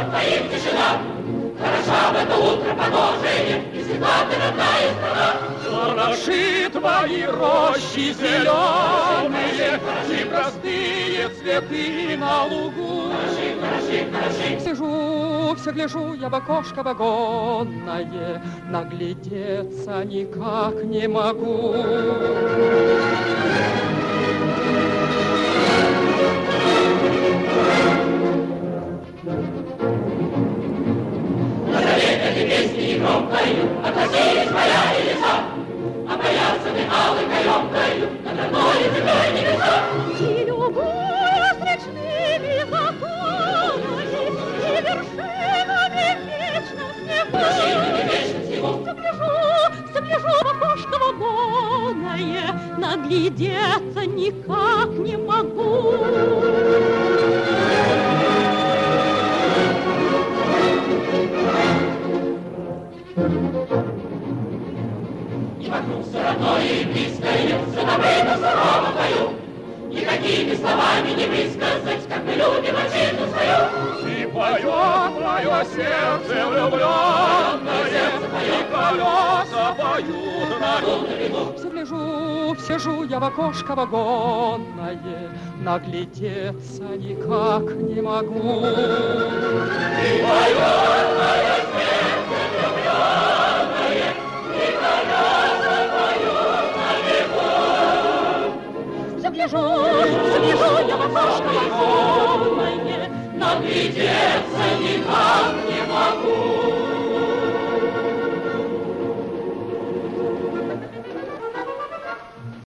взор твоим тишина. Хороша в это утро положение, и светла ты, родная страна. Хороши твои рощи зеленые, и простые цветы на лугу. Хороши, хороши, хороши. Сижу, все гляжу я в окошко вагонное, наглядеться никак не могу. Песни громкою, отразились моя и леса, опоясаны алой каемкою, над родной землей небеса. И любуясь речными законами, и вершинами вечным снегом, Вершинами вечным снегом. все гляжу в окошко вагонное, наглядеться никак не могу. И вокруг все родное и близкое, все добрыто сурово пою. Никакими словами не высказать, как мы любим отчизну свою. И поет мое сердце влюбленное, и колеса поют на лугу. Все гляжу, сижу я в окошко вагонное, наглядеться никак не могу.